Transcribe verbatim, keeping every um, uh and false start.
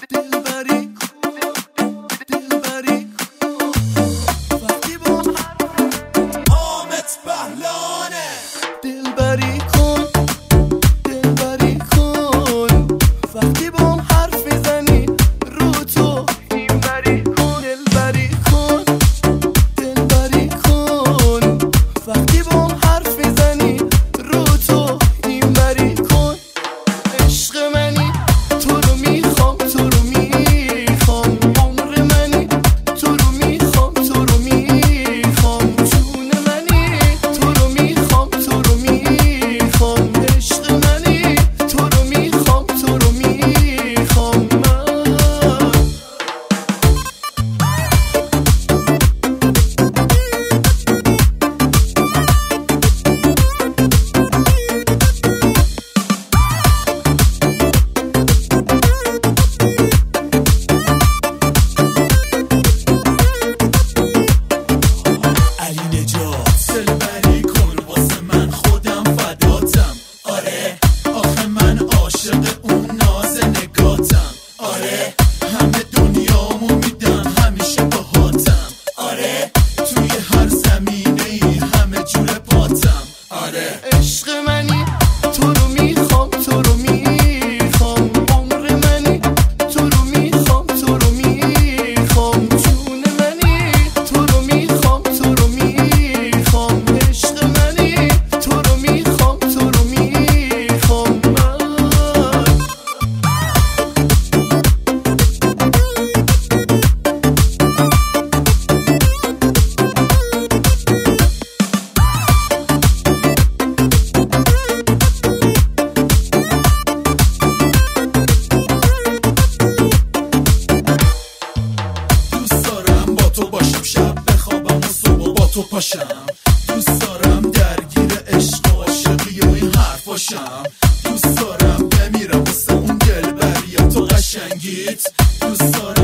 دلبری دلبری وقتی با حامد بهلانه دلبری کن دلبری کن وقتی با حرف میزنی رو تو اینوری کن دلبری کن دلبری کن وقتی با حرف میزنی رو تو اینوری کن عشق منی تو رو میخوام تو رو میخوام عمر منی تو رو میخوام تو رو میخوام جون منی تو رو میخوام تو رو میخوام عشق منی تو رو میخوام تو رو میخوام علی نجات دلبری کن واسه من خودم فداتم آره آخه من عاشق اون ناز نگاتم آره همه دنیامو میدم همیشه باهاتم آره توی هر زمینه ای همه جور پاتم آره عشق منی تو رو میخوام تو رو میخوام عمر منی تو رو میخوام تو رو میخوام جون منی تو رو میخوام تو رو میخوام عشق منی تو رو میخوام تو رو میخوام دوست دارم با تو باشم شب بخوابم و صبح با تو پاشم دوست دارم درگیر عشق و عاشقی و این حرف باشم دوست دارم بمیرم واسه اون دلبری تو قشنگیت دوست دارم